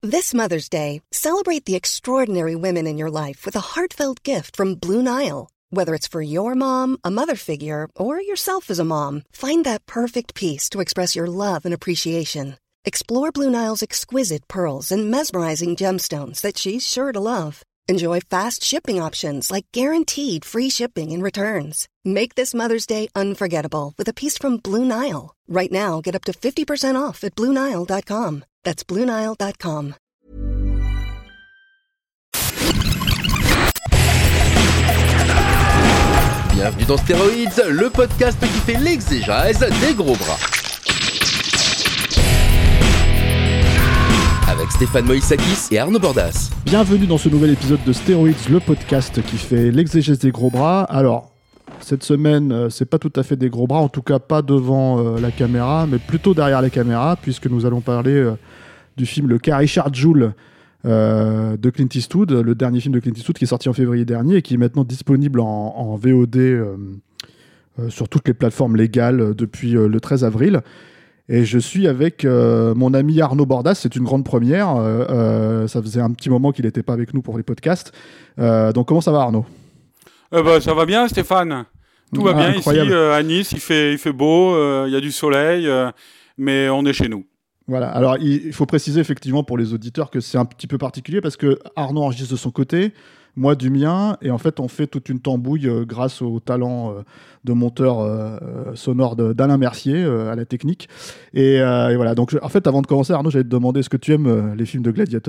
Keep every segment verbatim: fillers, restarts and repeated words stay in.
This Mother's Day, celebrate the extraordinary women in your life with a heartfelt gift from Blue Nile. Whether it's for your mom, a mother figure, or yourself as a mom, find that perfect piece to express your love and appreciation. Explore Blue Nile's exquisite pearls and mesmerizing gemstones that she's sure to love. Enjoy fast shipping options like guaranteed free shipping and returns. Make this Mother's Day unforgettable with a piece from Blue Nile. Right now, get up to fifty percent off at blue nile dot com. That's blue nile dot com. Bienvenue dans Stéroïdes, le podcast qui fait l'exégèse des gros bras. Avec Stéphane Moïsakis et Arnaud Bordas. Bienvenue dans ce nouvel épisode de Stéroïdes, le podcast qui fait l'exégèse des gros bras. Alors, cette semaine, euh, c'est pas tout à fait des gros bras, en tout cas pas devant euh, la caméra, mais plutôt derrière la caméra, puisque nous allons parler euh, du film Le cas Richard Jewell euh, de Clint Eastwood, le dernier film de Clint Eastwood qui est sorti en février dernier et qui est maintenant disponible en, en V O D euh, euh, sur toutes les plateformes légales euh, depuis euh, le treize avril. Et je suis avec euh, mon ami Arnaud Bordas, c'est une grande première. Euh, euh, ça faisait un petit moment qu'il n'était pas avec nous pour les podcasts. Euh, donc comment ça va, Arnaud ? euh bah, Ça va bien, Stéphane. Tout va ah, bien incroyable. ici euh, à Nice, il fait, il fait beau, il euh, y a du soleil, euh, mais on est chez nous. Voilà, alors il faut préciser effectivement pour les auditeurs que c'est un petit peu particulier parce que Arnaud enregistre de son côté, moi du mien, et en fait on fait toute une tambouille euh, grâce au talent euh, de monteur euh, sonore de, d'Alain Mercier euh, à la technique. Et, euh, et voilà, donc je, en fait avant de commencer, Arnaud, j'allais te demander, est-ce que tu aimes euh, les films de gladiateurs ?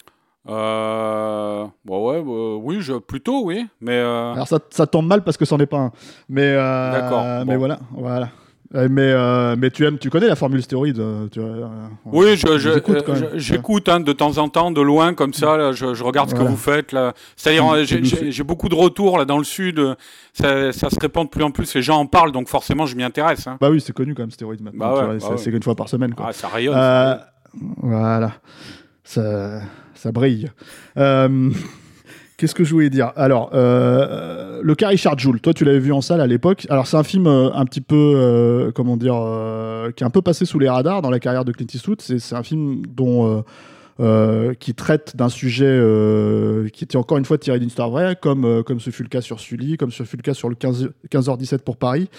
Euh, bah ouais, bah, oui, je, plutôt oui, mais... Euh... Alors ça, ça tombe mal parce que c'en est pas un, mais, euh, D'accord, mais bon. voilà, voilà. Mais, euh, mais tu aimes, tu connais la formule stéroïde, tu vois, euh, Oui, je, je, écoutes, euh, je, j'écoute hein, de temps en temps, de loin, comme ça, là, je, je regarde voilà. ce que vous faites. Là. C'est-à-dire, Mmh, j'ai, j'ai, j'ai beaucoup de retours là, dans le Sud, ça, ça se répand de plus en plus, les gens en parlent, donc forcément, je m'y intéresse. Hein. Bah oui, c'est connu quand même, stéroïde maintenant, bah ouais, tu vois, bah c'est, ouais. c'est une fois par semaine. Quoi. Ah, ça rayonne. Euh, ça voilà, ça, ça brille. Euh, Qu'est-ce que je voulais dire ? Alors, euh, le cas Richard Jewell, toi tu l'avais vu en salle à l'époque. Alors c'est un film euh, un petit peu, euh, comment dire, euh, qui est un peu passé sous les radars dans la carrière de Clint Eastwood. C'est, c'est un film dont, euh, euh, qui traite d'un sujet euh, qui était encore une fois tiré d'une histoire vraie, comme, euh, comme ce fut le cas sur Sully, comme ce fut le cas sur le quinze heures dix-sept pour Paris,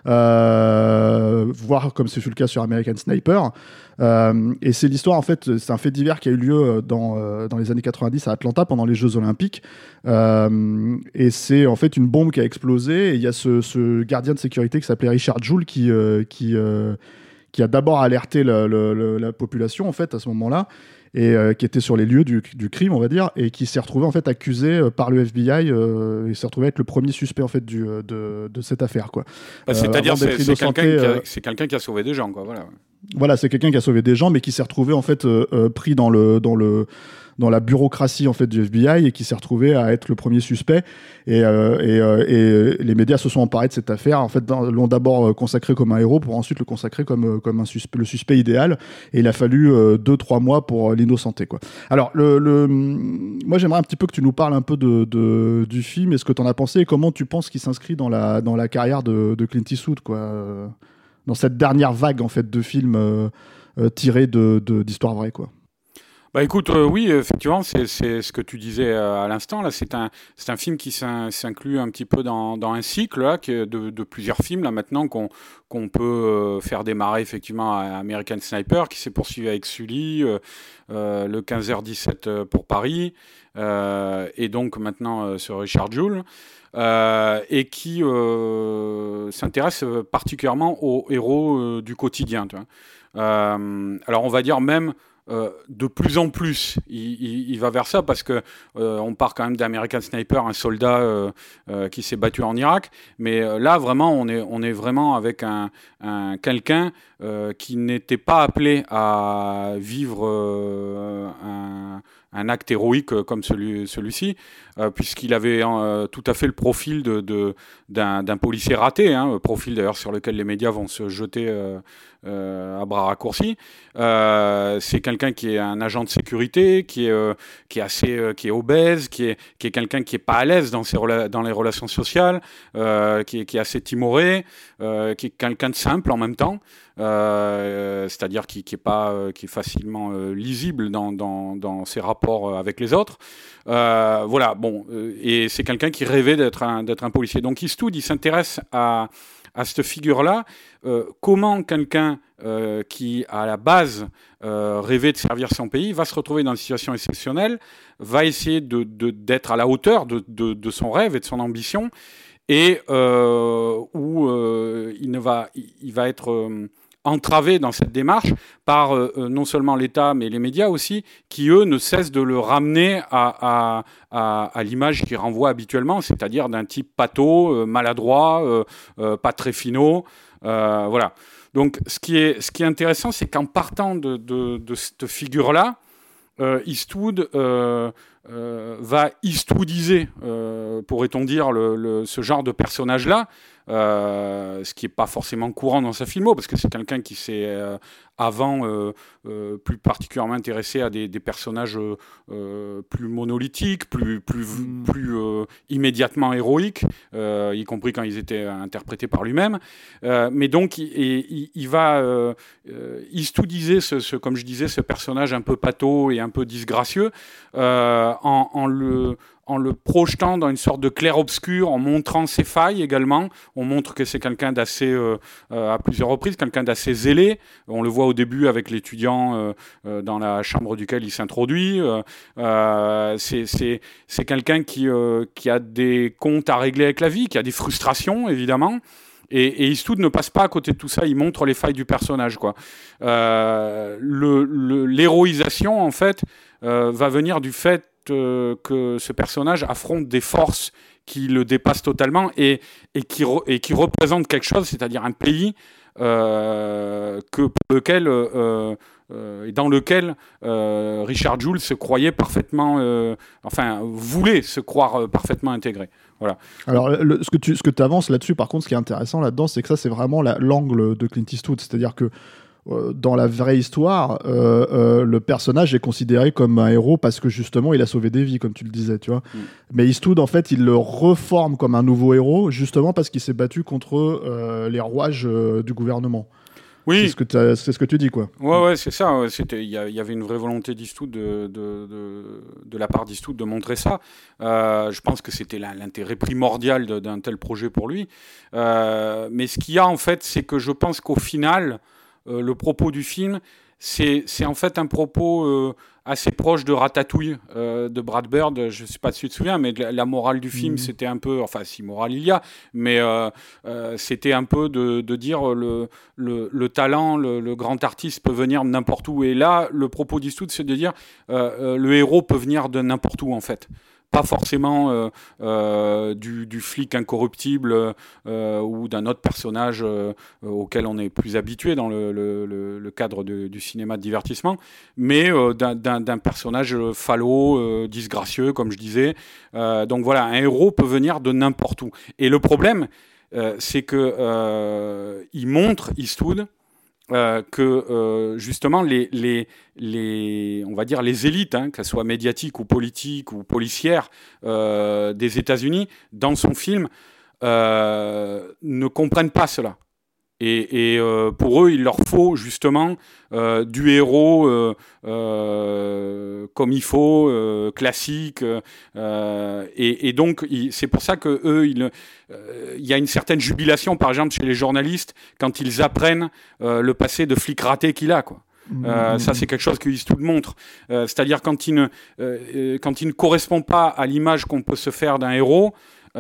euh, voire comme ce fut le cas sur American Sniper. Euh, et c'est l'histoire, en fait, c'est un fait divers qui a eu lieu dans, euh, dans les années quatre-vingt-dix à Atlanta pendant les Jeux Olympiques. Euh, et c'est en fait une bombe qui a explosé. Et il y a ce, ce gardien de sécurité qui s'appelait Richard Jewell qui, euh, qui, euh, qui a d'abord alerté la, la, la, la population, en fait, à ce moment-là, et euh, qui était sur les lieux du, du crime, on va dire, et qui s'est retrouvé en fait accusé euh, par le F B I euh, et s'est retrouvé être le premier suspect en fait du, de, de cette affaire, quoi. bah, c'est-à-dire euh, c'est, c'est, quelqu'un euh, qui a, c'est quelqu'un qui a sauvé des gens, quoi. Voilà. Voilà, c'est quelqu'un qui a sauvé des gens, mais qui s'est retrouvé en fait euh, euh, pris dans le dans le dans la bureaucratie en fait du F B I et qui s'est retrouvé à être le premier suspect. Et, euh, et, euh, et les médias se sont emparés de cette affaire. En fait, dans, l'ont d'abord consacré comme un héros pour ensuite le consacrer comme comme un suspect, le suspect idéal. Et il a fallu euh, deux trois mois pour l'innocenter, quoi. Alors, le, le moi j'aimerais un petit peu que tu nous parles un peu de, de du film et ce que tu en as pensé et comment tu penses qu'il s'inscrit dans la dans la carrière de, de Clint Eastwood, quoi. Dans cette dernière vague en fait de films euh, euh, tirés de, de, d'histoires vraies, quoi. Bah écoute, euh, oui, effectivement, c'est, c'est ce que tu disais euh, à l'instant. Là, c'est un, c'est un film qui s'in, s'inclut un petit peu dans, dans un cycle là, qui est de, de plusieurs films là maintenant qu'on, qu'on peut euh, faire démarrer effectivement à American Sniper, qui s'est poursuivi avec Sully, euh, euh, le quinze heures dix-sept pour Paris, euh, et donc maintenant euh, sur Richard Jewell. Euh, et qui euh, s'intéresse particulièrement aux héros euh, du quotidien. Tu vois. Euh, alors on va dire même euh, de plus en plus, il, il, il va vers ça parce que euh, on part quand même d'American Sniper, un soldat euh, euh, qui s'est battu en Irak, mais euh, là vraiment on est on est vraiment avec un, un quelqu'un euh, qui n'était pas appelé à vivre euh, un un acte héroïque comme celui, celui-ci, euh, puisqu'il avait euh, tout à fait le profil de, de, d'un, d'un policier raté, hein, profil d'ailleurs sur lequel les médias vont se jeter euh, euh, à bras raccourcis. Euh, c'est quelqu'un qui est un agent de sécurité, qui est, euh, qui est assez, euh, qui est obèse, qui est, qui est quelqu'un qui est pas à l'aise dans ses rela- dans les relations sociales, euh, qui est, qui est assez timoré, euh, qui est quelqu'un de simple en même temps. Euh, c'est-à-dire qui, qui est pas, euh, qui est facilement euh, lisible dans, dans, dans ses rapports avec les autres. Euh, voilà, bon, euh, et c'est quelqu'un qui rêvait d'être un, d'être un policier. Donc Eastwood, il s'intéresse à, à cette figure-là. Euh, comment quelqu'un euh, qui, à la base, euh, rêvait de servir son pays, va se retrouver dans une situation exceptionnelle, va essayer de, de, d'être à la hauteur de, de, de son rêve et de son ambition, et euh, où euh, il, ne va, il va être... Euh, entravé dans cette démarche par euh, non seulement l'État, mais les médias aussi, qui, eux, ne cessent de le ramener à, à, à, à l'image qu'il renvoie habituellement, c'est-à-dire d'un type pâteau, euh, maladroit, euh, euh, pas très finot. Euh, voilà. Donc, ce qui est, ce qui est intéressant, c'est qu'en partant de, de, de cette figure-là, euh, Eastwood euh, euh, va Eastwoodiser, euh, pourrait-on dire, le, le, ce genre de personnage-là, Euh, ce qui n'est pas forcément courant dans sa filmo, parce que c'est quelqu'un qui s'est euh, avant euh, euh, plus particulièrement intéressé à des, des personnages euh, plus monolithiques, plus, plus, mmh. plus euh, immédiatement héroïques, euh, y compris quand ils étaient interprétés par lui-même. Euh, mais donc, il, il, il va euh, Eastwoodiser, ce, ce, comme je disais, ce personnage un peu pâteau et un peu disgracieux, euh, en, en le... en le projetant dans une sorte de clair-obscur, en montrant ses failles également. On montre que c'est quelqu'un d'assez, euh, euh, à plusieurs reprises, quelqu'un d'assez zélé. On le voit au début avec l'étudiant euh, euh, dans la chambre duquel il s'introduit. Euh, euh, c'est, c'est, c'est quelqu'un qui, euh, qui a des comptes à régler avec la vie, qui a des frustrations, évidemment. Et, et Eastwood ne passe pas à côté de tout ça, il montre les failles du personnage, quoi. Euh, le, le, l'héroïsation, en fait, euh, va venir du fait que ce personnage affronte des forces qui le dépassent totalement et, et, qui, re, et qui représentent quelque chose, c'est-à-dire un pays euh, que, pour lequel, euh, euh, dans lequel euh, Richard Jewell se croyait parfaitement, euh, enfin, voulait se croire parfaitement intégré. Voilà. Alors, le, ce que tu ce que tu avances là-dessus, par contre, ce qui est intéressant là-dedans, c'est que ça, c'est vraiment la, l'angle de Clint Eastwood, c'est-à-dire que dans la vraie histoire, euh, euh, le personnage est considéré comme un héros parce que justement il a sauvé des vies, comme tu le disais, tu vois. Mm. Mais Eastwood, en fait, il le reforme comme un nouveau héros justement parce qu'il s'est battu contre euh, les rouages euh, du gouvernement. Oui, c'est ce que, c'est ce que tu dis, quoi. Ouais, ouais, c'est ça. Il y, y avait une vraie volonté d'Eastwood de, de, de, de la part d'Eastwood de montrer ça. Euh, je pense que c'était l'intérêt primordial de, d'un tel projet pour lui. Euh, mais ce qu'il y a en fait, c'est que je pense qu'au final, Euh, le propos du film, c'est, c'est en fait un propos euh, assez proche de Ratatouille, euh, de Brad Bird. Je ne sais pas si tu te souviens, mais la, la morale du film, mmh. c'était un peu... Enfin, si morale il y a, mais euh, euh, c'était un peu de, de dire le, le, le talent, le, le grand artiste peut venir de n'importe où. Et là, le propos d'Eastwood, c'est de dire euh, euh, le héros peut venir de n'importe où, en fait. Pas forcément euh, euh, du, du flic incorruptible euh, ou d'un autre personnage euh, auquel on est plus habitué dans le, le, le cadre de, du cinéma de divertissement, mais euh, d'un, d'un, d'un personnage falot, euh, disgracieux, comme je disais. Euh, donc voilà, un héros peut venir de n'importe où. Et le problème, euh, c'est que euh, il montre, Eastwood, Euh, que euh, justement les, les, les, on va dire les élites, hein, qu'elles soient médiatiques ou politiques ou policières euh, des États-Unis, dans son film, euh, ne comprennent pas cela. Et, et euh, pour eux, il leur faut justement euh, du héros euh, euh, comme il faut, euh, classique. Euh, et, et donc, il, c'est pour ça que eux, il euh, y a une certaine jubilation, par exemple, chez les journalistes quand ils apprennent euh, le passé de flic raté qu'il a, quoi. Euh, ça, c'est quelque chose que Eastwood montre. Euh, c'est-à-dire quand il ne, euh, quand il ne correspond pas à l'image qu'on peut se faire d'un héros.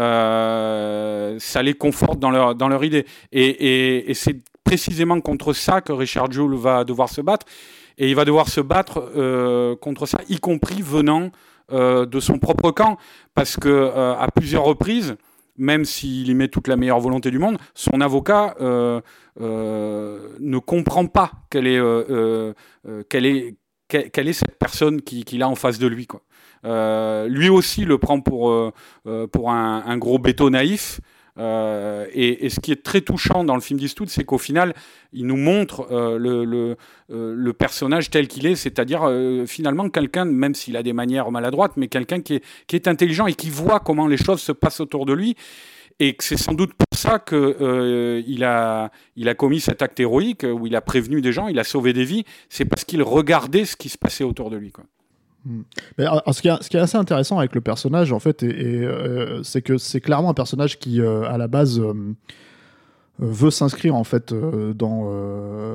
Euh, ça les conforte dans leur, dans leur idée. Et, et, et c'est précisément contre ça que Richard Jewell va devoir se battre. Et il va devoir se battre euh, contre ça, y compris venant euh, de son propre camp. Parce que euh, à plusieurs reprises, même s'il y met toute la meilleure volonté du monde, son avocat euh, euh, ne comprend pas quelle est, euh, euh, quelle est quelle, quelle est cette personne qui, qu'il a en face de lui, quoi. Euh, lui aussi le prend pour, euh, pour un, un gros béton naïf. Euh, et, et ce qui est très touchant dans le film d'Eastwood, c'est qu'au final, il nous montre euh, le, le, euh, le personnage tel qu'il est, c'est-à-dire euh, finalement quelqu'un, même s'il a des manières maladroites, mais quelqu'un qui est, qui est intelligent et qui voit comment les choses se passent autour de lui. Et que c'est sans doute pour ça qu'il euh, a, il a commis cet acte héroïque où il a prévenu des gens, il a sauvé des vies. C'est parce qu'il regardait ce qui se passait autour de lui, quoi. Mais alors, ce, qui est, ce qui est assez intéressant avec le personnage, en fait, et, et, euh, c'est que c'est clairement un personnage qui, euh, à la base, euh, veut s'inscrire en fait euh, dans euh,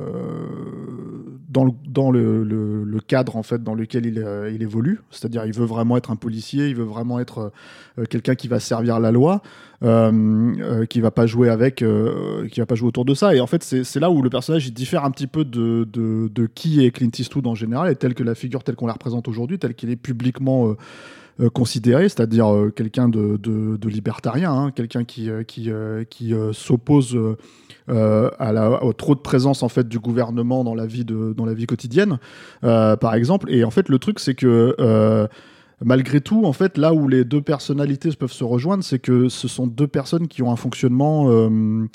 dans, le, dans le, le, le cadre en fait dans lequel il, euh, il évolue. C'est-à-dire, il veut vraiment être un policier, il veut vraiment être euh, quelqu'un qui va servir la loi, euh, euh, qui va pas jouer avec, euh, qui va pas jouer autour de ça. Et en fait, c'est, c'est là où le personnage il diffère un petit peu de, de, de qui est Clint Eastwood en général, et tel que la figure telle qu'on la représente aujourd'hui, telle qu'il est publiquement euh, Euh, considéré, c'est-à-dire euh, quelqu'un de, de, de libertarien, hein, quelqu'un qui, euh, qui, euh, qui euh, s'oppose euh, à la, au trop de présence en fait du gouvernement dans la vie, de, dans la vie quotidienne, euh, par exemple. Et en fait, le truc, c'est que euh, malgré tout, en fait, là où les deux personnalités peuvent se rejoindre, c'est que ce sont deux personnes qui ont un fonctionnement euh,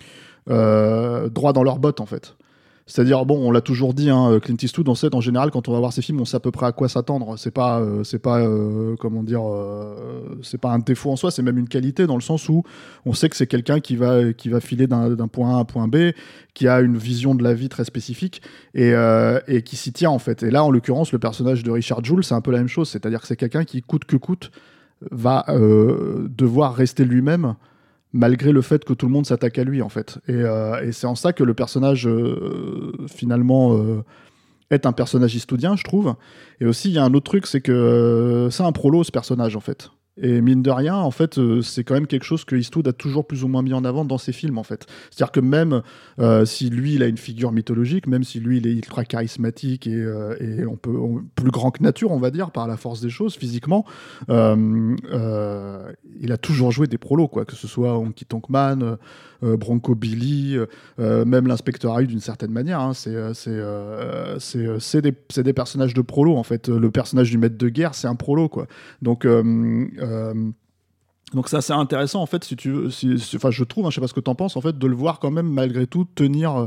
euh, droit dans leurs bottes, en fait. C'est-à-dire, bon, on l'a toujours dit, hein, Clint Eastwood, on sait, en général, quand on va voir ses films, on sait à peu près à quoi s'attendre. C'est pas, euh, c'est pas, euh, comment dire, euh, c'est pas un défaut en soi, c'est même une qualité dans le sens où on sait que c'est quelqu'un qui va, qui va filer d'un, d'un point A à un point B, qui a une vision de la vie très spécifique et, euh, et qui s'y tient, en fait. Et là, en l'occurrence, le personnage de Richard Jewell, c'est un peu la même chose. C'est-à-dire que c'est quelqu'un qui, coûte que coûte, va euh, devoir rester lui-même, malgré le fait que tout le monde s'attaque à lui, en fait. Et, euh, et c'est en ça que le personnage, euh, finalement, euh, est un personnage eastwoodien, je trouve. Et aussi, il y a un autre truc, c'est que euh, c'est un prolo, ce personnage, en fait. Et mine de rien, en fait, euh, c'est quand même quelque chose que Eastwood a toujours plus ou moins mis en avant dans ses films, en fait. C'est-à-dire que même euh, si lui, il a une figure mythologique, même si lui, il est ultra charismatique et, euh, et on peut, on, plus grand que nature, on va dire, par la force des choses, physiquement, euh, euh, il a toujours joué des prolos, quoi, que ce soit Honky Tonk Man, euh, Bronco Billy, euh, même l'Inspecteur Harry d'une certaine manière. Hein, c'est, c'est, euh, c'est, c'est, des, c'est des personnages de prolos, en fait. Le personnage du maître de guerre, c'est un prolo, quoi. Donc, euh, euh, donc c'est assez intéressant, en fait, si tu veux, si, si, enfin, je trouve, hein, je sais pas ce que t'en penses, en fait, de le voir quand même, malgré tout, tenir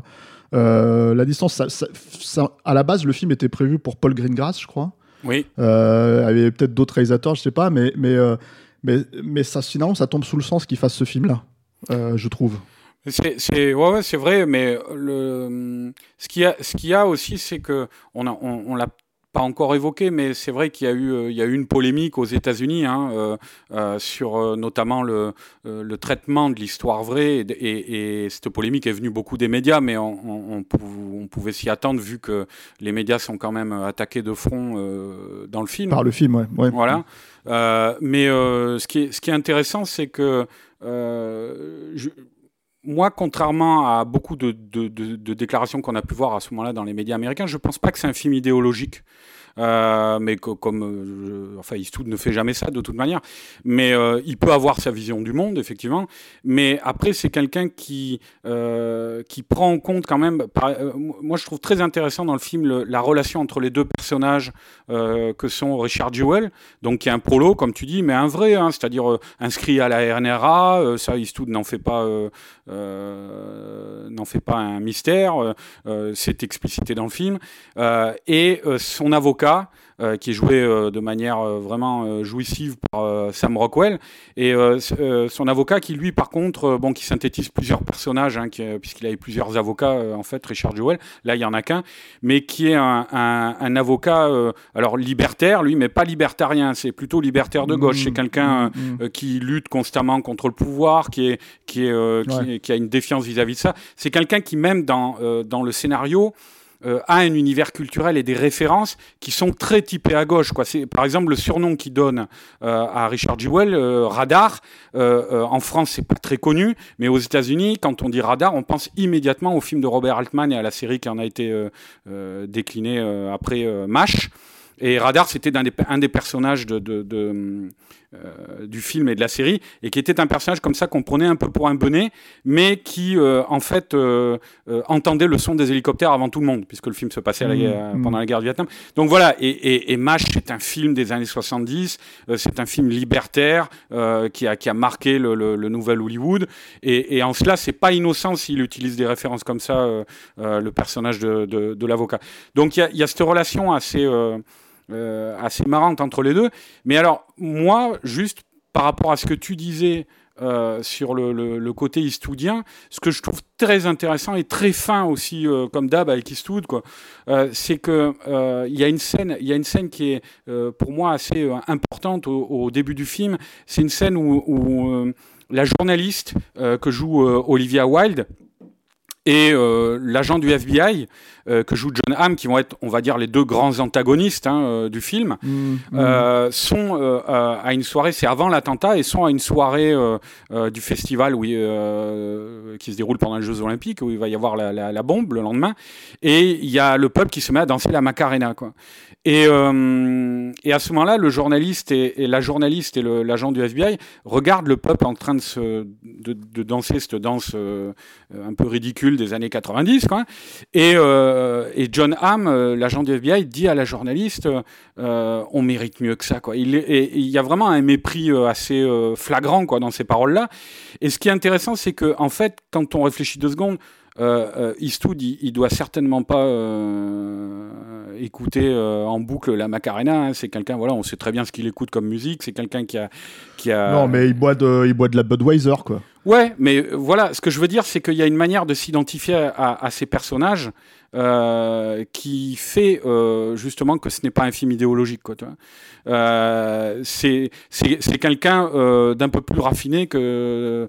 euh, la distance. Ça, ça, ça, à la base, le film était prévu pour Paul Greengrass, je crois. Oui. Euh, il y avait peut-être d'autres réalisateurs, je sais pas, mais, mais, euh, mais, mais ça, finalement, ça tombe sous le sens qu'il fasse ce film-là, euh, je trouve. C'est, c'est, ouais, ouais, c'est vrai, mais le, ce qu'il y a, ce qu'il y a aussi, c'est que on a, on, on l'a pas encore évoqué, mais c'est vrai qu'il y a eu, euh, il y a eu une polémique aux États-Unis hein, euh, euh, sur euh, notamment le, euh, le traitement de l'histoire vraie, et, et, et cette polémique est venue beaucoup des médias, mais on, on, on, pou- on pouvait s'y attendre vu que les médias sont quand même attaqués de front euh, dans le film. Par le film, ouais. ouais. Voilà. Euh, mais euh, ce qui est, ce qui est intéressant, c'est que euh, je, moi, contrairement à beaucoup de, de, de, de déclarations qu'on a pu voir à ce moment-là dans les médias américains, je ne pense pas que c'est un film idéologique. Euh, mais que, comme euh, enfin Eastwood ne fait jamais ça de toute manière, mais euh, il peut avoir sa vision du monde effectivement, mais après c'est quelqu'un qui euh, qui prend en compte quand même par, euh, moi je trouve très intéressant dans le film le, la relation entre les deux personnages euh, que sont Richard Jewell, donc qui est un prolo comme tu dis, mais un vrai hein, c'est-à-dire euh, inscrit à la R N R A, euh, ça Eastwood n'en fait pas euh, euh, n'en fait pas un mystère, euh, c'est explicité dans le film, euh, et euh, son avocat Euh, qui est joué euh, de manière euh, vraiment euh, jouissive par euh, Sam Rockwell, et euh, euh, son avocat qui lui par contre euh, bon qui synthétise plusieurs personnages hein, qui, euh, puisqu'il avait plusieurs avocats euh, en fait Richard Jewell, là il y en a qu'un, mais qui est un, un, un avocat euh, alors libertaire lui, mais pas libertarien, c'est plutôt libertaire de gauche, mmh, c'est quelqu'un mmh, euh, qui lutte constamment contre le pouvoir, qui est qui est euh, qui, ouais. qui a une défiance vis-à-vis de ça, c'est quelqu'un qui même dans euh, dans le scénario Euh, a un univers culturel et des références qui sont très typées à gauche, quoi. C'est, par exemple, le surnom qu'il donne euh, à Richard Jewell, euh, Radar, euh, euh, en France, c'est pas très connu, mais aux États-Unis, quand on dit Radar, on pense immédiatement au film de Robert Altman et à la série qui en a été euh, euh, déclinée euh, après euh, MASH. Et Radar, c'était un des, un des personnages de, de, de, euh, du film et de la série, et qui était un personnage comme ça qu'on prenait un peu pour un bonnet, mais qui, euh, en fait, euh, euh, entendait le son des hélicoptères avant tout le monde, puisque le film se passait à la guerre, mmh. pendant la guerre du Vietnam. Donc voilà, et, et, et MASH, c'est un film des années soixante-dix, euh, c'est un film libertaire euh, qui, a, qui a marqué le, le, le nouvel Hollywood, et, et en cela, c'est pas innocent s'il utilise des références comme ça, euh, euh, le personnage de, de, de l'avocat. Donc il y a, y a cette relation assez... Euh, Euh, assez marrante entre les deux. Mais alors, moi, juste par rapport à ce que tu disais euh, sur le, le, le côté eastwoodien, ce que je trouve très intéressant et très fin aussi, euh, comme d'hab avec Eastwood, quoi, euh, c'est que euh, il y a une scène, il y a une scène qui est euh, pour moi assez euh, importante au, au début du film. C'est une scène où, où euh, la journaliste euh, que joue euh, Olivia Wilde et euh, l'agent du F B I euh, que joue John Hamm, qui vont être, on va dire, les deux grands antagonistes hein, euh, du film, mmh, euh, mmh. sont euh, euh, à une soirée, c'est avant l'attentat, et sont à une soirée euh, euh, du festival où, euh, qui se déroule pendant les Jeux Olympiques, où il va y avoir la, la, la bombe le lendemain, et il y a le peuple qui se met à danser la Macarena, quoi. Et, euh, et à ce moment-là, le journaliste et, et la journaliste et le, l'agent du F B I regardent le peuple en train de, se, de, de danser cette danse euh, un peu ridicule des années quatre-vingt-dix, quoi. Et, euh, et John Hamm, euh, l'agent du F B I, dit à la journaliste euh, on mérite mieux que ça, quoi. Il, et, il y a vraiment un mépris euh, assez euh, flagrant, quoi, dans ces paroles-là. Et ce qui est intéressant, c'est que en fait, quand on réfléchit deux secondes, Euh, euh, Eastwood, il, il doit certainement pas euh, écouter euh, en boucle la Macarena. Hein. C'est quelqu'un, voilà, on sait très bien ce qu'il écoute comme musique. C'est quelqu'un qui a, qui a. Non, mais il boit de, il boit de la Budweiser, quoi. Ouais, mais euh, voilà, ce que je veux dire, c'est qu'il y a une manière de s'identifier à, à ces personnages euh, qui fait euh, justement que ce n'est pas un film idéologique, quoi. Tu vois. Euh, c'est, c'est, c'est quelqu'un euh, d'un peu plus raffiné que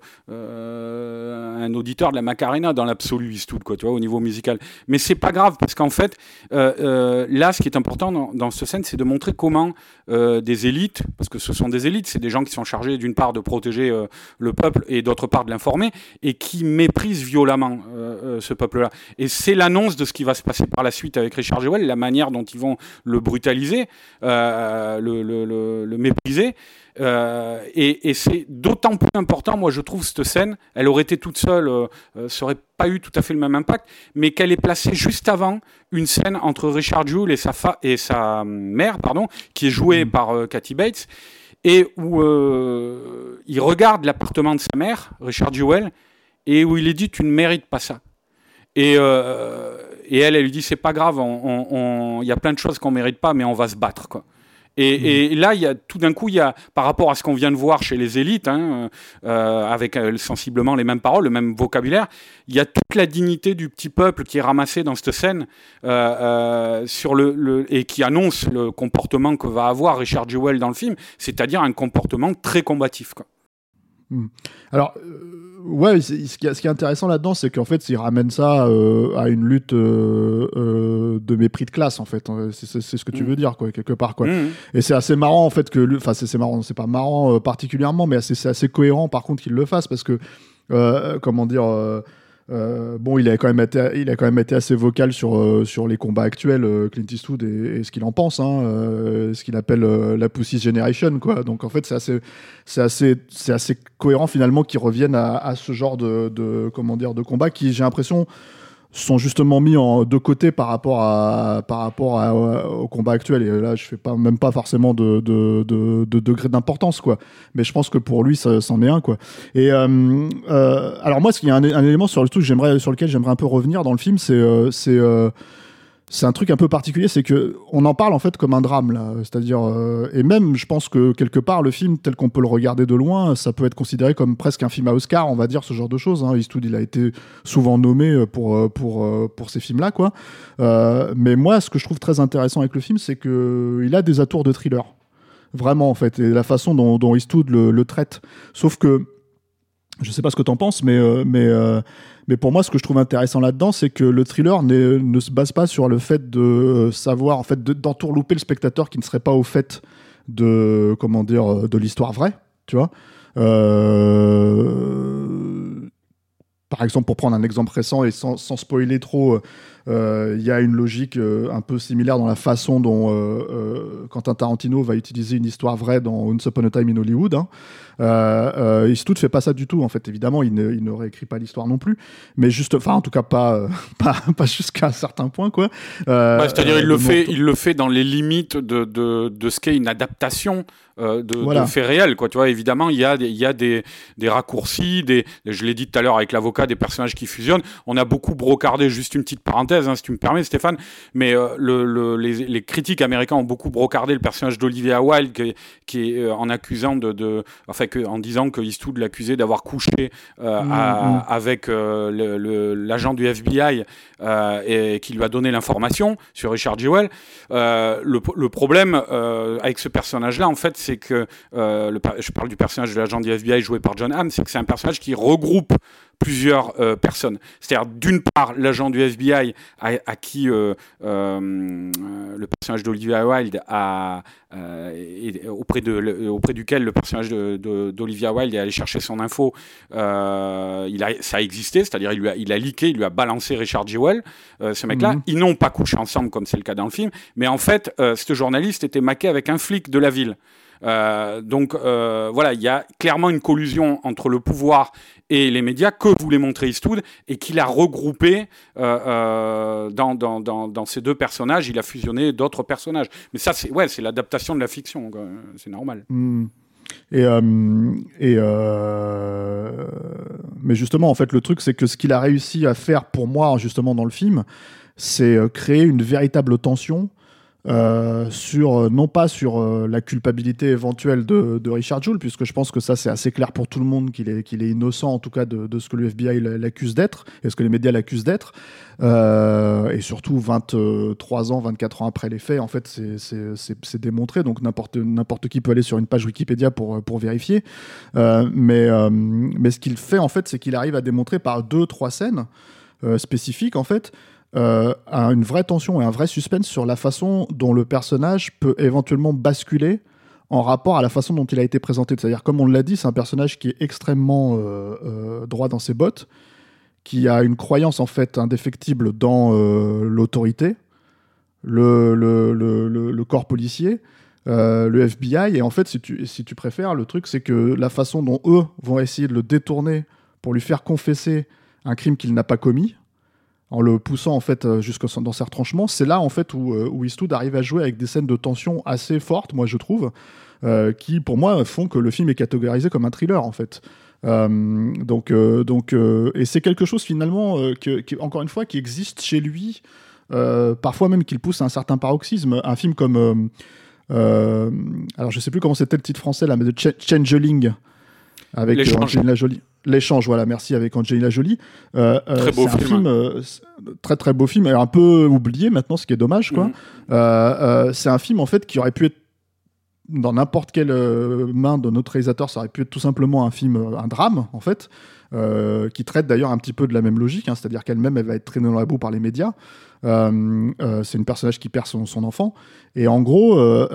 euh, un auditeur de la Macarena dans l'absolu, Eastwood, quoi, tu vois, au niveau musical. Mais c'est pas grave, parce qu'en fait, euh, euh, là, ce qui est important dans, dans cette scène, c'est de montrer comment euh, des élites, parce que ce sont des élites, c'est des gens qui sont chargés d'une part de protéger euh, le peuple et d'autre part de l'informer, et qui méprisent violemment euh, euh, ce peuple-là. Et c'est l'annonce de ce qui va se passer par la suite avec Richard Jewell, la manière dont ils vont le brutaliser, euh, le, le, le, le mépriser. Euh, et, et c'est d'autant plus important, moi je trouve, cette scène, elle aurait été toute seule, euh, euh, ça aurait pas eu tout à fait le même impact, mais qu'elle est placée juste avant une scène entre Richard Jewell et sa, fa- et sa mère, pardon, qui est jouée mmh. par euh, Kathy Bates, et où euh, il regarde l'appartement de sa mère, Richard Jewell, et où il lui dit « tu ne mérites pas ça ». Et, euh, et elle, elle lui dit « c'est pas grave, il on, on, y a plein de choses qu'on mérite pas, mais on va se battre, quoi ». Et, mmh. et là, il y a, tout d'un coup, il y a, par rapport à ce qu'on vient de voir chez les élites, hein, euh, avec euh, sensiblement les mêmes paroles, le même vocabulaire, il y a toute la dignité du petit peuple qui est ramassée dans cette scène euh, euh, sur le, le, et qui annonce le comportement que va avoir Richard Jewell dans le film, c'est-à-dire un comportement très combatif, quoi. Mmh. Alors, euh, ouais, c'est, ce, qui est, ce qui est intéressant là-dedans, c'est qu'en fait, il ramène ça euh, à une lutte euh, euh, de mépris de classe, en fait. C'est, c'est, c'est ce que tu mmh. veux dire, quoi, quelque part, quoi. Mmh. Et c'est assez marrant, en fait, que, enfin, c'est, c'est marrant, c'est pas marrant euh, particulièrement, mais assez, c'est assez cohérent, par contre, qu'il le fasse, parce que, euh, comment dire. Euh, Euh, bon, il a quand même été, il a quand même été assez vocal sur euh, sur les combats actuels, euh, Clint Eastwood, et, et ce qu'il en pense, hein, euh, ce qu'il appelle euh, la Pussy Generation, quoi. Donc en fait, c'est assez, c'est assez, c'est assez cohérent finalement qu'ils reviennent à, à ce genre de, de, comment dire, de combats qui, j'ai l'impression, sont justement mis en de côté par rapport à par rapport à, à, au combat actuel. Et là, je fais pas même pas forcément de de, de, de degré d'importance, quoi. Mais je pense que pour lui, ça c'en est un, quoi. Et euh, euh, alors moi, il y a un, un élément sur le truc, j'aimerais sur lequel j'aimerais un peu revenir dans le film, c'est euh, c'est euh, c'est un truc un peu particulier, c'est que on en parle en fait comme un drame, là, c'est-à-dire euh, et même je pense que quelque part le film tel qu'on peut le regarder de loin, ça peut être considéré comme presque un film à Oscar, on va dire, ce genre de choses, hein. Eastwood, il a été souvent nommé pour pour pour ces films-là, quoi. Euh, mais moi, ce que je trouve très intéressant avec le film, c'est que il a des atours de thriller, vraiment, en fait, et la façon dont, dont Eastwood le, le traite. Sauf que je sais pas ce que t'en penses, mais euh, mais euh, mais pour moi, ce que je trouve intéressant là-dedans, c'est que le thriller ne se base pas sur le fait de savoir, en fait, de, d'entourlouper le spectateur qui ne serait pas au fait de, comment dire, de l'histoire vraie, tu vois. Euh... Par exemple, pour prendre un exemple récent et sans, sans spoiler trop, Euh, y a une logique euh, un peu similaire dans la façon dont euh, euh, Quentin Tarantino va utiliser une histoire vraie dans Once Upon a Time in Hollywood. Hein. Euh, euh, Eastwood fait pas ça du tout, en fait. Évidemment, il ne, il ne réécrit pas l'histoire non plus, mais juste, enfin, en tout cas, pas, euh, pas, pas jusqu'à un certain point, quoi. Euh, bah, c'est-à-dire, euh, il le fait, montre... il le fait dans les limites de de, de ce qu'est une adaptation. Euh, de, voilà. de faits réels, quoi. Tu vois, évidemment, il y a des, il y a des, des raccourcis, des, je l'ai dit tout à l'heure avec l'avocat, des personnages qui fusionnent. On a beaucoup brocardé, juste une petite parenthèse, hein, si tu me permets, Stéphane, mais euh, le, le, les, les critiques américains ont beaucoup brocardé le personnage d'Olivia Wilde, qui, qui est euh, en accusant de, de, enfin, que, en disant que Eastwood l'accusait d'avoir couché euh, mmh, à, mmh. avec euh, le, le, l'agent du F B I euh, et qui lui a donné l'information sur Richard Jewell. Euh, le, le problème euh, avec ce personnage-là, en fait, c'est que, euh, le, je parle du personnage de l'agent du F B I joué par John Hamm, c'est que c'est un personnage qui regroupe plusieurs euh, personnes. C'est-à-dire, d'une part, l'agent du F B I à, à qui euh, euh, le personnage d'Olivia Wilde a, euh, et, auprès, de, le, auprès duquel le personnage de, de, d'Olivia Wilde est allé chercher son info, euh, il a, ça a existé, c'est-à-dire il, lui a, il a leaké, il lui a balancé Richard Jewell, euh, ce mec-là. Mm-hmm. Ils n'ont pas couché ensemble, comme c'est le cas dans le film, mais en fait, euh, ce journaliste était maqué avec un flic de la ville. Euh, donc euh, voilà, il y a clairement une collusion entre le pouvoir et les médias que voulait montrer Eastwood et qu'il a regroupé euh, euh, dans, dans, dans, dans ces deux personnages. Il a fusionné d'autres personnages. Mais ça, c'est, ouais, c'est l'adaptation de la fiction, quoi. C'est normal. Mmh. Et, euh, et euh... mais justement, en fait, le truc, c'est que ce qu'il a réussi à faire pour moi, justement, dans le film, c'est créer une véritable tension. Euh, sur, non pas sur euh, la culpabilité éventuelle de, de Richard Jewell, puisque je pense que ça c'est assez clair pour tout le monde qu'il est, qu'il est innocent en tout cas de, de ce que le F B I l'accuse d'être et ce que les médias l'accusent d'être, euh, et surtout vingt-trois ans, vingt-quatre ans après les faits, en fait c'est, c'est, c'est, c'est démontré, donc n'importe, n'importe qui peut aller sur une page Wikipédia pour, pour vérifier, euh, mais, euh, mais ce qu'il fait en fait c'est qu'il arrive à démontrer par deux, trois scènes euh, spécifiques en fait Euh, a une vraie tension et un vrai suspense sur la façon dont le personnage peut éventuellement basculer en rapport à la façon dont il a été présenté. C'est-à-dire, comme on l'a dit, c'est un personnage qui est extrêmement euh, euh, droit dans ses bottes, qui a une croyance en fait indéfectible dans euh, l'autorité, le, le, le, le, le corps policier, euh, le F B I, et en fait, si tu, si tu préfères, le truc, c'est que la façon dont eux vont essayer de le détourner pour lui faire confesser un crime qu'il n'a pas commis, en le poussant en fait jusque dans ses retranchements, c'est là en fait où, où Eastwood arrive à jouer avec des scènes de tension assez fortes, moi je trouve, euh, qui pour moi font que le film est catégorisé comme un thriller en fait. Euh, donc, euh, donc, euh, et c'est quelque chose finalement euh, que, que, encore une fois, qui existe chez lui, euh, parfois même qu'il pousse à un certain paroxysme. Un film comme, euh, euh, alors je sais plus comment c'était le titre français là, mais de Ch- Changeling avec euh, Angelina Jolie. L'échange, voilà, merci, avec Angelina Jolie. Euh, très beau c'est film. Un film euh, très très beau film, et un peu oublié maintenant, ce qui est dommage, quoi. Mm-hmm. Euh, euh, c'est un film en fait qui aurait pu être dans n'importe quelle euh, main de notre réalisateur, ça aurait pu être tout simplement un film, un drame en fait, euh, qui traite d'ailleurs un petit peu de la même logique, hein, c'est-à-dire qu'elle-même elle va être traînée dans la boue par les médias. Euh, euh, c'est une personnage qui perd son, son enfant, et en gros euh,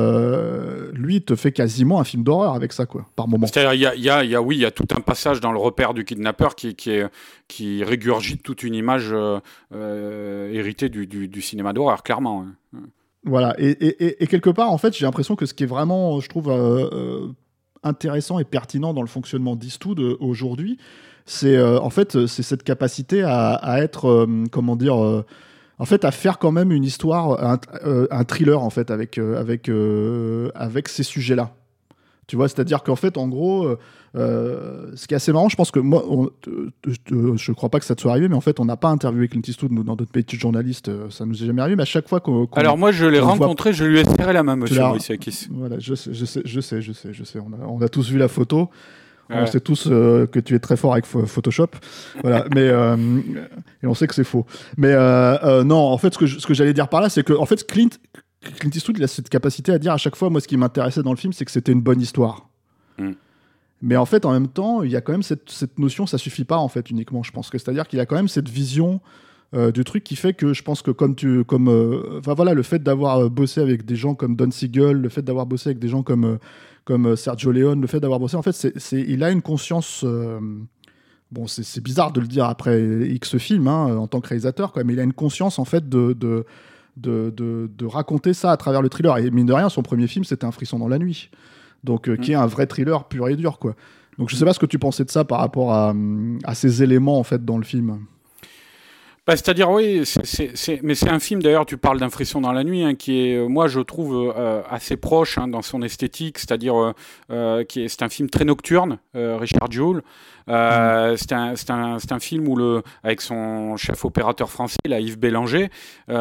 euh, lui il te fait quasiment un film d'horreur avec ça, quoi, par moment. C'est-à-dire il y a, il y a, il y a oui il y a tout un passage dans le repère du kidnappeur qui, qui, est, qui régurgite toute une image euh, euh, héritée du, du, du cinéma d'horreur, clairement, hein. Voilà, et, et, et quelque part en fait j'ai l'impression que ce qui est vraiment, je trouve, euh, euh, intéressant et pertinent dans le fonctionnement d'Eastwood euh, aujourd'hui, c'est euh, en fait c'est cette capacité à, à être euh, comment dire euh, en fait à faire quand même une histoire, un, euh, un thriller en fait avec euh, avec euh, avec ces sujets-là. Tu vois, c'est-à-dire qu'en fait, en gros, euh, ce qui est assez marrant, je pense que moi, on, euh, je ne crois pas que ça te soit arrivé, mais en fait, on n'a pas interviewé Clint Eastwood, nous, dans notre métier de journaliste, ça nous est jamais arrivé, mais à chaque fois qu'on... qu'on Alors moi, je l'ai rencontré, voit... je lui ai serré la main, monsieur Maurice Akis. Voilà, je sais, je sais, je sais, je sais, je sais. On a, on a tous vu la photo. Ouais. On sait tous euh, que tu es très fort avec Photoshop, voilà. Mais euh, et on sait que c'est faux. Mais euh, euh, non, en fait, ce que je, ce que j'allais dire par là, c'est que en fait, Clint... Clint Eastwood, il a cette capacité à dire à chaque fois, moi, ce qui m'intéressait dans le film, c'est que c'était une bonne histoire. Mm. Mais en fait, en même temps, il y a quand même cette, cette notion, ça suffit pas, en fait, uniquement, je pense. Que, c'est-à-dire qu'il y a quand même cette vision euh, du truc qui fait que je pense que comme tu... Comme, euh, enfin, voilà, le fait d'avoir bossé avec des gens comme Don Siegel, le fait d'avoir bossé avec des gens comme, euh, comme Sergio Leone, le fait d'avoir bossé, en fait, c'est, c'est, il a une conscience... Euh, bon, c'est, c'est bizarre de le dire après X films, hein, en tant que réalisateur, quoi, mais il a une conscience, en fait, de, de, de, de, de raconter ça à travers le thriller. Et mine de rien, son premier film, c'était Un frisson dans la nuit. Donc, euh, mmh. qui est un vrai thriller pur et dur, quoi. Donc, je sais pas ce que tu pensais de ça par rapport à, à ces éléments, en fait, dans le film. Bah, c'est-à-dire, oui, c'est, c'est, c'est, mais c'est un film, d'ailleurs, tu parles d'Un frisson dans la nuit, hein, qui est, moi, je trouve, euh, assez proche hein, dans son esthétique, c'est-à-dire, euh, euh, qui est, c'est un film très nocturne, euh, Richard Jewell. Euh, mmh. c'est, un, c'est, un, c'est un film où, le, avec son chef opérateur français, là, Yves Bélanger,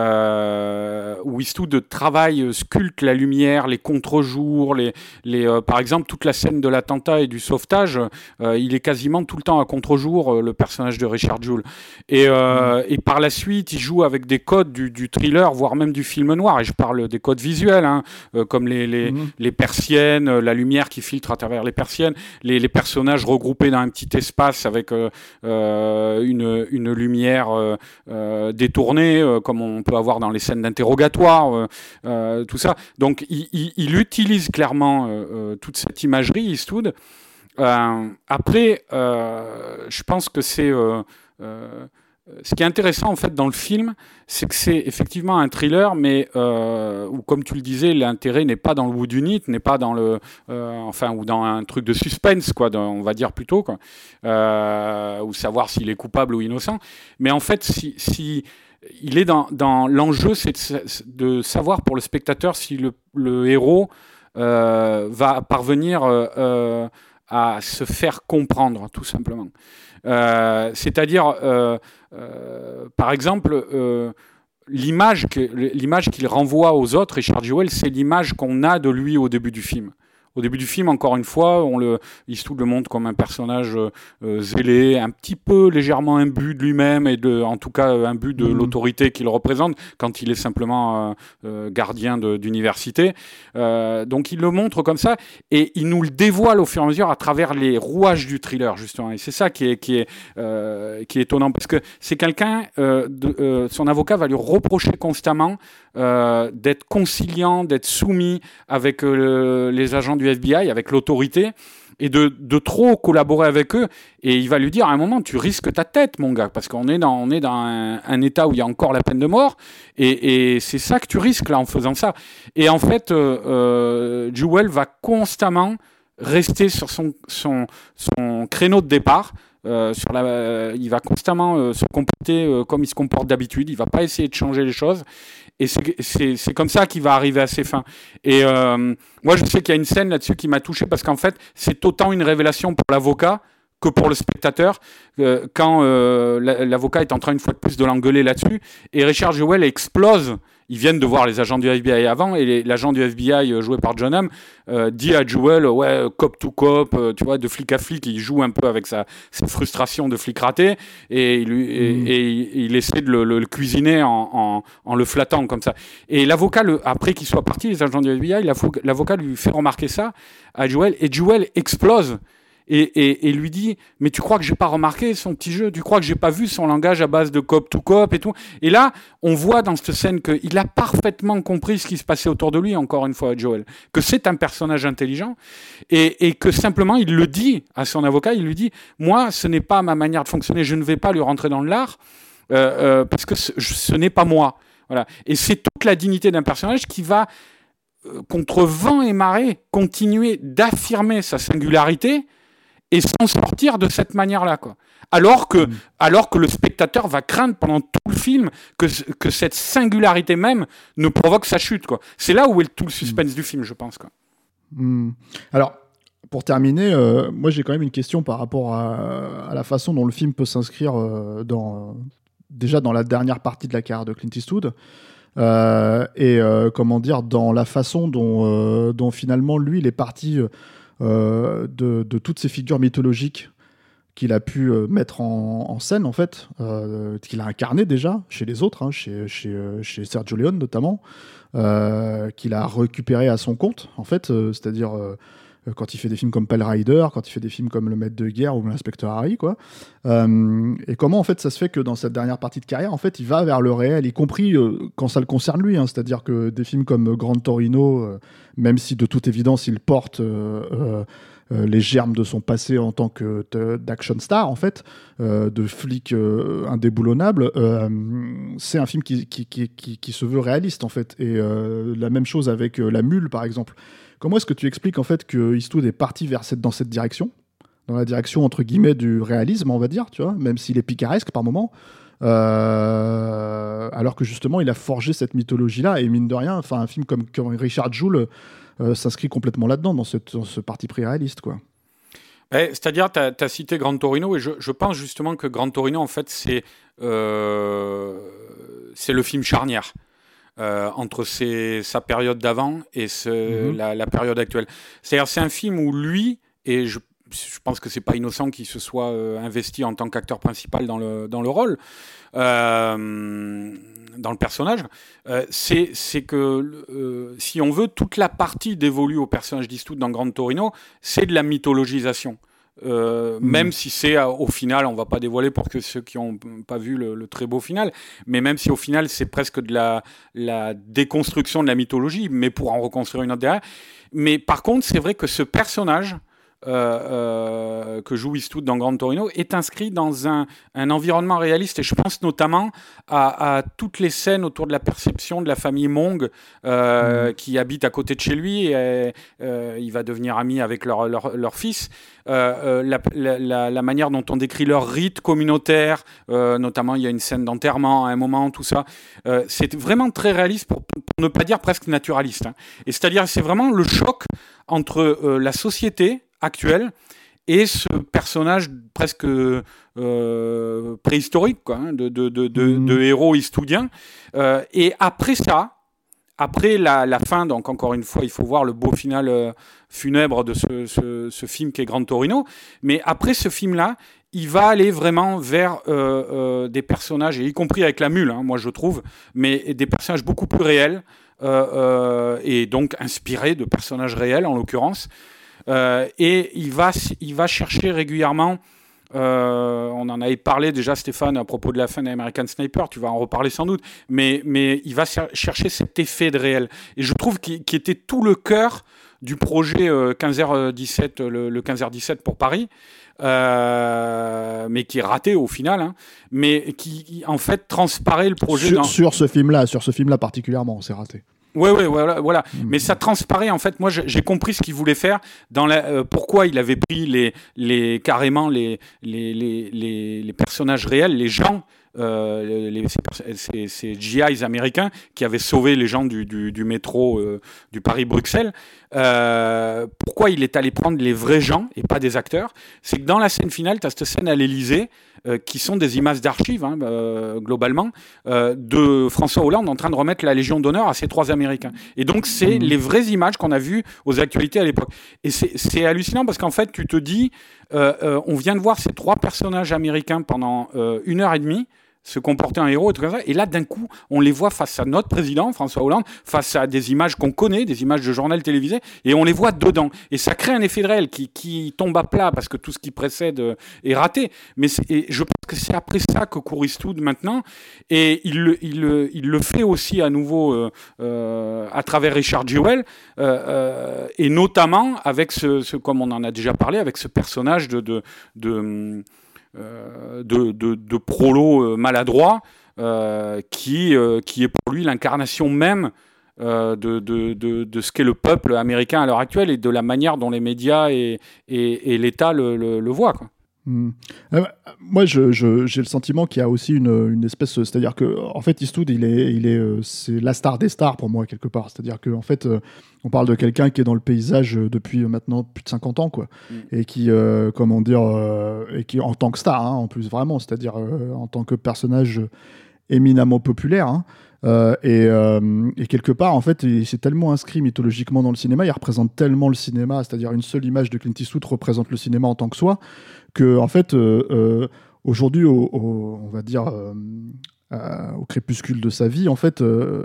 euh, où Eastwood travaille, sculpte la lumière, les contre-jours, les, les, euh, par exemple, toute la scène de l'attentat et du sauvetage, euh, il est quasiment tout le temps à contre-jour, euh, le personnage de Richard Jewell. Et, euh, mmh. et par la suite, il joue avec des codes du, du thriller, voire même du film noir. Et je parle des codes visuels, hein, euh, comme les, les, mmh. les persiennes, la lumière qui filtre à travers les persiennes, les, les personnages regroupés dans un petit espace avec euh, euh, une, une lumière euh, euh, détournée, euh, comme on peut avoir dans les scènes d'interrogatoire, euh, euh, tout ça. Donc, il, il, il utilise clairement euh, euh, toute cette imagerie, Eastwood. Euh, après, euh, je pense que c'est... Euh, euh, Ce qui est intéressant en fait dans le film, c'est que c'est effectivement un thriller, mais euh, où, comme tu le disais, l'intérêt n'est pas dans le whodunit, n'est pas dans le, euh, enfin, ou dans un truc de suspense, quoi, dans, on va dire plutôt, quoi, euh, ou savoir s'il est coupable ou innocent. Mais en fait, si, si il est dans, dans l'enjeu, c'est de, de savoir pour le spectateur si le, le héros euh, va parvenir euh, à se faire comprendre, tout simplement. Euh, c'est-à-dire, euh, euh, par exemple, euh, l'image, que, l'image qu'il renvoie aux autres, Richard Jewell, c'est l'image qu'on a de lui au début du film. Au début du film, encore une fois, on le, Eastwood le montre comme un personnage euh, zélé, un petit peu légèrement imbu de lui-même et de, en tout cas imbu de mmh. l'autorité qu'il représente quand il est simplement euh, euh, gardien de, d'université. Euh, donc il le montre comme ça et il nous le dévoile au fur et à mesure à travers les rouages du thriller justement. Et c'est ça qui est qui est euh, qui est étonnant parce que c'est quelqu'un, euh, de, euh, son avocat va lui reprocher constamment euh, d'être conciliant, d'être soumis avec euh, les agents du F B I, avec l'autorité, et de, de trop collaborer avec eux. Et il va lui dire à un moment, tu risques ta tête, mon gars, parce qu'on est dans, on est dans un, un état où il y a encore la peine de mort, et, et c'est ça que tu risques là en faisant ça. Et en fait, euh, euh, Jewell va constamment rester sur son, son, son créneau de départ. Euh, sur la, euh, il va constamment euh, se comporter euh, comme il se comporte d'habitude. Il va pas essayer de changer les choses. Et c'est, c'est, c'est comme ça qu'il va arriver à ses fins. Et euh, moi, je sais qu'il y a une scène là-dessus qui m'a touché parce qu'en fait, c'est autant une révélation pour l'avocat que pour le spectateur, euh, quand euh, l'avocat est en train une fois de plus de l'engueuler là-dessus. Et Richard Jewell explose. Ils viennent de voir les agents du F B I avant, et les, l'agent du F B I, joué par John Hamm, euh, dit à Jewell, ouais, cop to cop, euh, tu vois, de flic à flic, il joue un peu avec sa, sa frustration de flic raté, et il, lui, et, mmh. et, et il essaie de le, le, le cuisiner en, en, en le flattant comme ça. Et l'avocat, le, après qu'il soit parti, les agents du F B I, l'avocat lui fait remarquer ça à Jewell, et Jewell explose. Et, et, et lui dit, mais tu crois que j'ai pas remarqué son petit jeu? Tu crois que j'ai pas vu son langage à base de cop to cop et tout? Et là, on voit dans cette scène qu'il a parfaitement compris ce qui se passait autour de lui, encore une fois, Jewell. Que c'est un personnage intelligent et, et que simplement, il le dit à son avocat, il lui dit, moi, ce n'est pas ma manière de fonctionner, je ne vais pas lui rentrer dans le lard euh, euh, parce que ce, ce n'est pas moi. Voilà. Et c'est toute la dignité d'un personnage qui va, euh, contre vent et marée, continuer d'affirmer sa singularité et s'en sortir de cette manière-là, quoi. Alors que, mmh. alors que le spectateur va craindre pendant tout le film que, que cette singularité même ne provoque sa chute, quoi. C'est là où est tout le suspense mmh. du film, je pense, quoi. Mmh. Alors, pour terminer, euh, moi j'ai quand même une question par rapport à, à la façon dont le film peut s'inscrire euh, dans, euh, déjà dans la dernière partie de la carrière de Clint Eastwood. Euh, et euh, comment dire, dans la façon dont, euh, dont finalement lui il est parti euh, Euh, de, de toutes ces figures mythologiques qu'il a pu euh, mettre en, en scène, en fait, euh, qu'il a incarné déjà chez les autres, hein, chez, chez, euh, chez Sergio Leone notamment, euh, qu'il a récupéré à son compte, en fait, euh, c'est-à-dire euh, quand il fait des films comme Pale Rider, quand il fait des films comme Le Maître de Guerre ou L'Inspecteur Harry, quoi. Euh, et comment, en fait, ça se fait que dans cette dernière partie de carrière, en fait, il va vers le réel, y compris euh, quand ça le concerne lui, hein, c'est-à-dire que des films comme Grand Torino, euh, même si de toute évidence il porte euh, euh, euh, les germes de son passé en tant que de, d'action star, en fait, euh, de flic euh, indéboulonnable. Euh, c'est un film qui, qui, qui, qui, qui se veut réaliste, en fait. Et euh, la même chose avec euh, La Mule, par exemple. Comment est-ce que tu expliques, en fait, que Eastwood est parti vers cette, dans cette direction, dans la direction, entre guillemets, du réalisme, on va dire, tu vois, même s'il est picaresque par moments, euh, alors que justement, il a forgé cette mythologie-là, et mine de rien, enfin, un film comme, comme Richard Jewell euh, s'inscrit complètement là-dedans, dans, cette, dans ce parti pris réaliste, quoi. Ouais, c'est-à-dire, tu as cité Gran Torino, et je, je pense justement que Gran Torino, en fait, c'est euh, c'est le film charnière. Euh, entre ses, sa période d'avant et ce, mm-hmm. la, la période actuelle. C'est-à-dire, c'est un film où lui, et je, je pense que c'est pas innocent qu'il se soit euh, investi en tant qu'acteur principal dans le, dans le rôle, euh, dans le personnage, euh, c'est, c'est que, euh, si on veut, toute la partie dévolue au personnage d'Eastwood dans Gran Torino, c'est de la mythologisation. Euh, mmh. Même si c'est au final, on va pas dévoiler pour que ceux qui n'ont pas vu le, le très beau final, mais même si au final c'est presque de la, la déconstruction de la mythologie, mais pour en reconstruire une autre derrière. Mais par contre, c'est vrai que ce personnage euh, euh, que joue Eastwood dans Gran Torino est inscrit dans un, un environnement réaliste, et je pense notamment à, à toutes les scènes autour de la perception de la famille Mong euh, mmh. qui habite à côté de chez lui, et euh, il va devenir ami avec leur, leur, leur fils. Euh, la, la, la manière dont on décrit leur rite communautaire, euh, notamment il y a une scène d'enterrement à un moment, tout ça, euh, c'est vraiment très réaliste, pour, pour ne pas dire presque naturaliste, hein. Et c'est-à-dire, c'est vraiment le choc entre euh, la société actuelle et ce personnage presque euh, préhistorique, quoi, hein, de, de, de, de, mmh. de héros eastwoodien. Euh, et après ça, après la, la fin, donc encore une fois, il faut voir le beau final euh, funèbre de ce, ce, ce film qui est Gran Torino. Mais après ce film-là, il va aller vraiment vers euh, euh, des personnages, et y compris avec La Mule, hein, moi je trouve, mais des personnages beaucoup plus réels, euh, euh, et donc inspirés de personnages réels en l'occurrence. Euh, et il va, il va chercher régulièrement... Euh, on en avait parlé déjà, Stéphane, à propos de la fin d'American Sniper, tu vas en reparler sans doute, mais, mais il va chercher cet effet de réel, et je trouve qu'il, qu'il était tout le cœur du projet euh, quinze heures dix-sept, le, le quinze heures dix-sept pour Paris, euh, mais qui est raté au final, hein, mais qui en fait transparaît le projet sur, dans... sur ce film-là, sur ce film-là particulièrement, c'est raté. Oui, oui, voilà, voilà. Mmh. Mais ça transparaît, en fait. Moi, j'ai compris ce qu'il voulait faire, dans la, euh, pourquoi il avait pris les, les, carrément les, les, les, les, les personnages réels, les gens, euh, les, ces, ces, ces G Is américains qui avaient sauvé les gens du, du, du métro euh, du Paris-Bruxelles. Euh, pourquoi il est allé prendre les vrais gens et pas des acteurs? C'est que dans la scène finale, tu as cette scène à l'Élysée, euh, qui sont des images d'archives, hein, euh, globalement, euh, de François Hollande en train de remettre la Légion d'honneur à ces trois Américains. Et donc, c'est mmh. les vraies images qu'on a vues aux actualités à l'époque. Et c'est, c'est hallucinant parce qu'en fait, tu te dis, euh, euh, on vient de voir ces trois personnages américains pendant euh, une heure et demie, se comporter en héros et tout comme ça. Et là, d'un coup, on les voit face à notre président, François Hollande, face à des images qu'on connaît, des images de journal télévisé, et on les voit dedans. Et ça crée un effet de réel qui, qui tombe à plat parce que tout ce qui précède est raté. Mais c'est, et je pense que c'est après ça que court Eastwood maintenant. Et il le, il, il le fait aussi à nouveau euh, euh, à travers Richard Jewell, euh, euh, et notamment avec ce, ce, comme on en a déjà parlé, avec ce personnage de... de, de Euh, de, de, de prolo euh, maladroit euh, qui, euh, qui est pour lui l'incarnation même euh, de, de, de, de ce qu'est le peuple américain à l'heure actuelle et de la manière dont les médias et, et, et l'État le, le, le voient, quoi. Mmh. Euh, moi, je, je, j'ai le sentiment qu'il y a aussi une, une espèce, c'est-à-dire que en fait, Eastwood, il est, il est, euh, c'est la star des stars pour moi quelque part. C'est-à-dire que en fait, euh, on parle de quelqu'un qui est dans le paysage depuis maintenant plus de cinquante ans, quoi, mmh. et qui, euh, comment dire, euh, et qui en tant que star, hein, en plus vraiment, c'est-à-dire euh, en tant que personnage éminemment populaire. Hein, Euh, et, euh, et quelque part, en fait, il s'est tellement inscrit mythologiquement dans le cinéma, il représente tellement le cinéma, c'est-à-dire une seule image de Clint Eastwood représente le cinéma en tant que soi, que en fait, euh, euh, aujourd'hui, au, au, on va dire euh, euh, au crépuscule de sa vie, en fait, euh,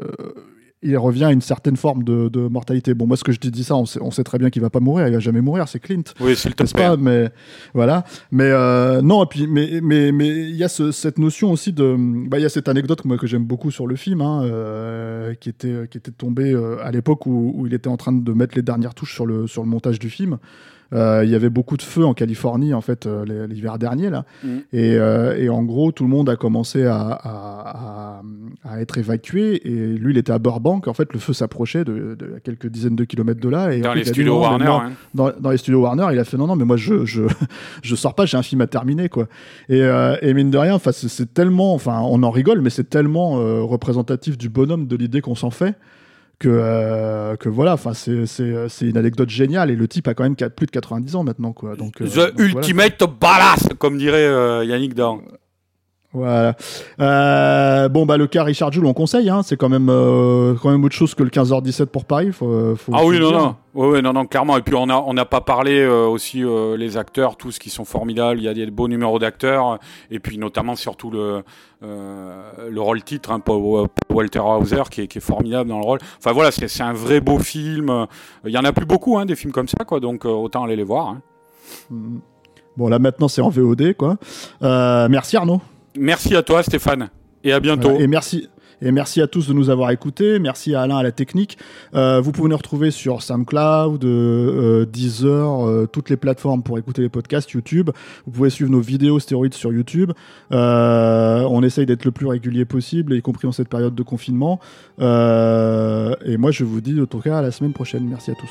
il revient à une certaine forme de, de mortalité. Bon, moi, ce que je te dis ça, on sait, on sait très bien qu'il va pas mourir, il va jamais mourir, c'est Clint. Oui, c'est le n'est-ce pas, mais voilà. Mais euh, non, et puis, mais mais mais il y a ce, cette notion aussi de, bah, il y a cette anecdote moi que j'aime beaucoup sur le film, hein, euh, qui était qui était tombée euh, à l'époque où, où il était en train de mettre les dernières touches sur le sur le montage du film. euh, il y avait beaucoup de feux en Californie en fait euh, l'hiver dernier là, mmh. et, euh, et en gros tout le monde a commencé à, à, à, à être évacué et lui il était à Burbank. En fait le feu s'approchait de, de quelques dizaines de kilomètres de là et dans en les fait, studios dit, Warner moi, hein. dans, dans les studios Warner il a fait non non mais moi je je je sors pas, j'ai un film à terminer quoi. Et, euh, et mine de rien enfin c'est, c'est tellement enfin on en rigole mais c'est tellement euh, représentatif du bonhomme, de l'idée qu'on s'en fait. Que, euh, que voilà, enfin c'est, c'est, c'est une anecdote géniale et le type a quand même plus de quatre-vingt-dix ans maintenant quoi. Donc, The euh, donc, ultimate voilà, badass, comme dirait euh, Yannick Dahan. Voilà. Euh, bon bah le cas Richard Jewell on conseille, hein, c'est quand même euh, quand même autre chose que le quinze heures dix-sept pour Paris. Faut, faut ah oui non dire. non, ouais, ouais non non clairement. Et puis on a on n'a pas parlé euh, aussi euh, les acteurs tous qui sont formidables. Il y a des beaux numéros d'acteurs et puis notamment surtout le euh, le rôle titre hein, Paul Walter Hauser qui est qui est formidable dans le rôle. Enfin voilà c'est c'est un vrai beau film. Il y en a plus beaucoup hein des films comme ça quoi donc euh, autant aller les voir. Hein. Bon là maintenant c'est en V O D quoi. Euh, merci Arnaud. Merci à toi Stéphane et à bientôt. Voilà, et merci et merci à tous de nous avoir écoutés. Merci à Alain à la technique. Euh, vous pouvez nous retrouver sur SoundCloud, euh, Deezer, euh, toutes les plateformes pour écouter les podcasts, YouTube. Vous pouvez suivre nos vidéos stéroïdes sur YouTube. Euh, on essaye d'être le plus régulier possible, y compris en cette période de confinement. Euh, et moi je vous dis en tout cas à la semaine prochaine. Merci à tous.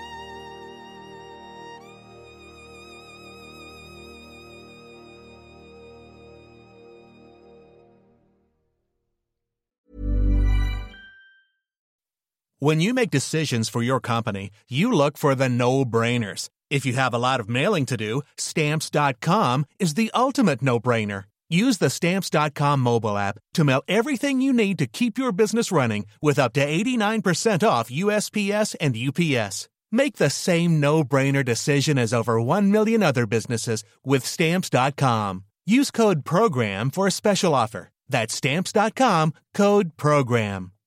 When you make decisions for your company, you look for the no-brainers. If you have a lot of mailing to do, Stamps dot com is the ultimate no-brainer. Use the Stamps dot com mobile app to mail everything you need to keep your business running with up to eighty-nine percent off U S P S and U P S. Make the same no-brainer decision as over one million other businesses with Stamps dot com. Use code PROGRAM for a special offer. That's Stamps dot com, code PROGRAM.